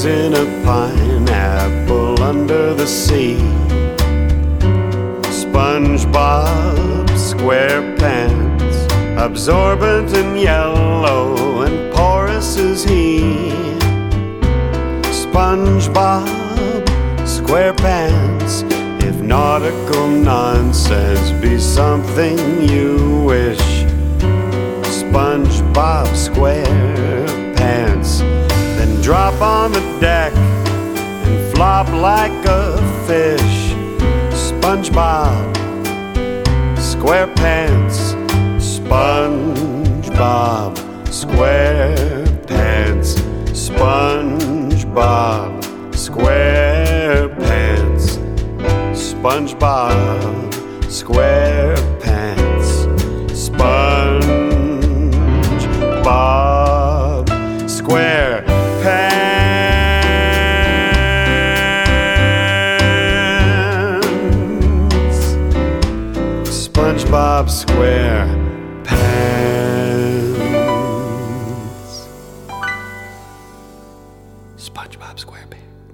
in a pineapple under the sea. SpongeBob SquarePants, absorbent and yellow and porous is he. SpongeBob SquarePants, if nautical nonsense be something you wish, SpongeBob SquarePants, then drop on the deck and flop like a fish. SpongeBob SquarePants, SpongeBob SquarePants, SpongeBob SquarePants, SpongeBob SquarePants, SpongeBob SquarePants, SpongeBob SquarePants, SpongeBob SquarePants.